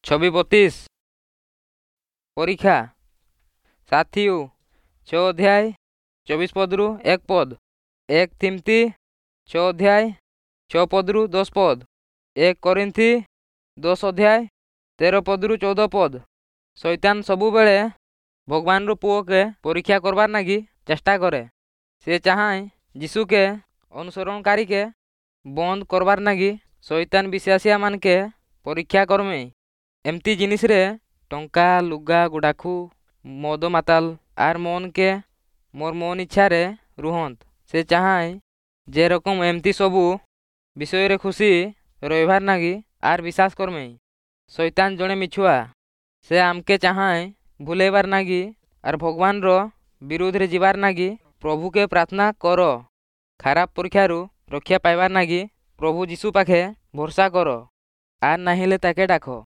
26-32 ପରୀକ୍ଷା ସାଥିଉ 6 ଅଧ୍ୟାୟ 24 ପଦରୁ 1 ପଦ 1 ତିମୋଥୀ 6 ଅଧ୍ୟାୟ 6 ପଦରୁ 10 ପଦ 1 କରିନ୍ଥୀ 10 ଅଧ୍ୟାୟ 13 ପଦରୁ 14 ପଦ। ଶୈତାନ ସବୁବେଳେ ଭଗବାନର ପୁଅକେ ପରୀକ୍ଷା କରବାର୍ ନାଗି ଚେଷ୍ଟା करे। ସେ ଚାହେଁ ଯୀଶୁକେ ଅନୁସରଣକାରୀକେ ବନ୍ଦ କରବାର୍ ନାଗି ଶୈତାନ ବିଶ୍ୱାସିଆ ମାନକେ ପରୀକ୍ଷା କରମେ। ଏମିତି ଜିନିଷରେ ଟଙ୍କା ଲୁଗା ଗୁଡ଼ାଖୁ ମଦ ମାତାଲ ଆର୍ ମନକେ ମୋର ମନ ଇଚ୍ଛାରେ ରୁହନ୍ତ। ସେ ଚାହେଁ ଯେ ରକମ ଏମିତି ସବୁ ବିଷୟରେ ଖୁସି ରହିବାର ନାଗି ଆର୍ ବିଶ୍ୱାସ କରମେ। ଶୈତାନ ଜଣେ ମିଛୁଆ। ସେ ଆମକେ ଚାହେଁ ଭୁଲେଇବାର ନାଗି ଆର୍ ଭଗବାନର ବିରୁଦ୍ଧରେ ଯିବାର ନାଗି ପ୍ରଭୁକେ ପ୍ରାର୍ଥନା କର। ଖରାପ ପରୀକ୍ଷାରୁ ରକ୍ଷା ପାଇବାର ନାଗି ପ୍ରଭୁ ଯୀଶୁ ପାଖେ ଭରସା କର ଆର୍ ନାହିଁଲେ ତାକେ ଡାକ।